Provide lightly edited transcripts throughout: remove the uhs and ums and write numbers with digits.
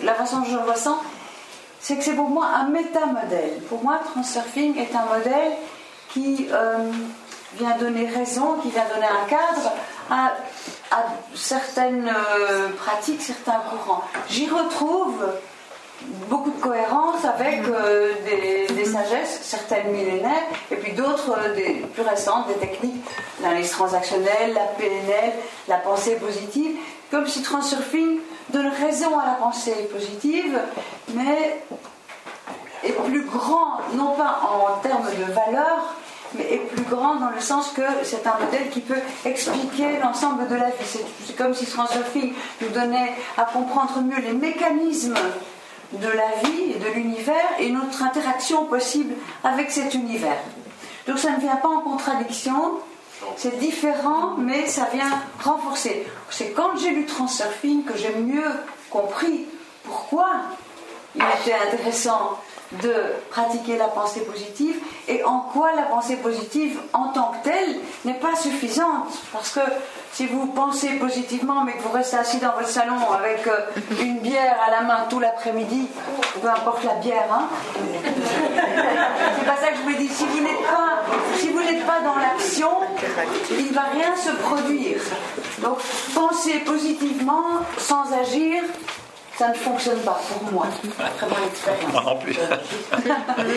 la façon dont je le ressens, c'est que c'est pour moi un métamodèle. Pour moi, Transurfing est un modèle qui vient donner raison, qui vient donner un cadre à certaines pratiques, certains courants. J'y retrouve beaucoup de cohérence avec des sagesses, certaines millénaires, et puis d'autres des plus récentes, des techniques, l'analyse transactionnelle, la PNL, la pensée positive, comme si Transurfing donne raison à la pensée positive, mais est plus grand, non pas en termes de valeur, mais est plus grand dans le sens que c'est un modèle qui peut expliquer l'ensemble de la vie. C'est comme si Transurfing nous donnait à comprendre mieux les mécanismes de la vie et de l'univers et notre interaction possible avec cet univers. Donc ça ne vient pas en contradiction, c'est différent, mais ça vient renforcer. C'est quand j'ai lu Transurfing que j'ai mieux compris pourquoi il était intéressant de pratiquer la pensée positive et en quoi la pensée positive en tant que telle n'est pas suffisante, parce que si vous pensez positivement mais que vous restez assis dans votre salon avec une bière à la main tout l'après-midi, peu importe la bière, hein, c'est pas ça que je vous dis. Si vous n'êtes pas dans l'action, il ne va rien se produire. Donc penser positivement sans agir, ça ne fonctionne pas pour moi. Très bonne expérience. Moi non plus.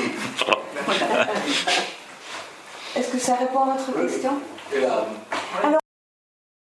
Est-ce que ça répond à votre question ? Alors,